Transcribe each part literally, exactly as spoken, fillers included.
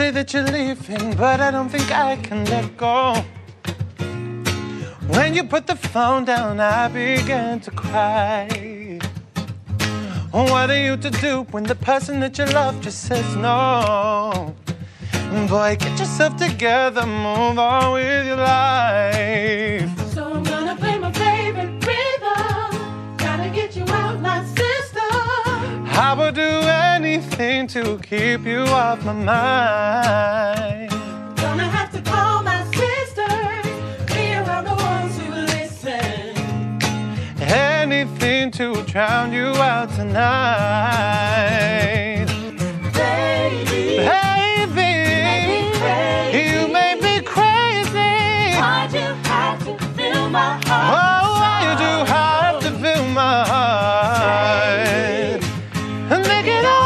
say that you're leaving, but I don't think I can let go. When you put the phone down, I began to cry. What are you to do when the person that you love just says no? Boy, get yourself together, move on with your life. So I'm gonna play my favorite rhythm. Gotta get you out my system. I would do anything to keep you off my mind. Gonna have to call my sisters, be around the ones who listen. Anything to drown you out tonight. Baby, Baby, you make me crazy. why'd you have to fill my heart? Oh, why you do have to fill my heart and make it all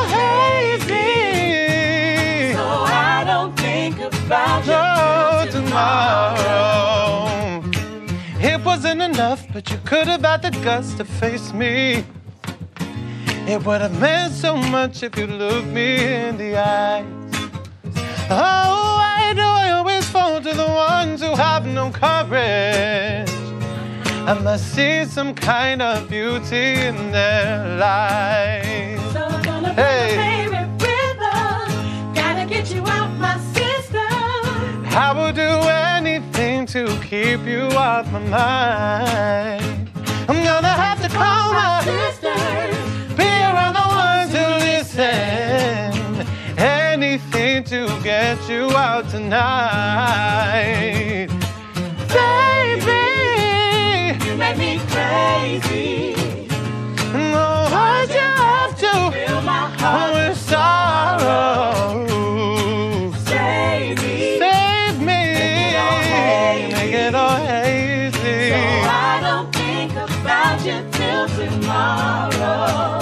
hazy? So I don't think about you No, till tomorrow. tomorrow. It wasn't enough, but you could have had the guts to face me. It would have meant so much if you looked me in the eyes. Oh, why do I always fall to the ones who have no courage? I must see some kind of beauty in their lives. So I'm gonna play Hey. my favorite rhythm. Gotta get you out my system. I will do anything to keep you off my mind. I'm gonna have to call my sisters. be around the ones who listen. Anything to get you out tonight. Baby, You make me crazy. no, why'd you have to Fill my heart with sorrow? Save me. Save me, hazy. make it all hazy. So I don't think about you till tomorrow.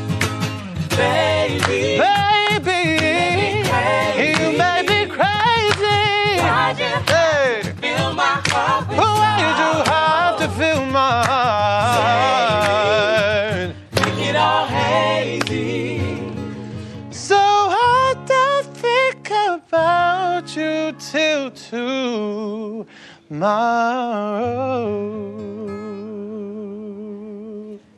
Baby, Baby, you make me crazy. why'd you Hey, fill my heart with why you do have to fill my heart? Make it all hazy. So I don't think about you till tomorrow.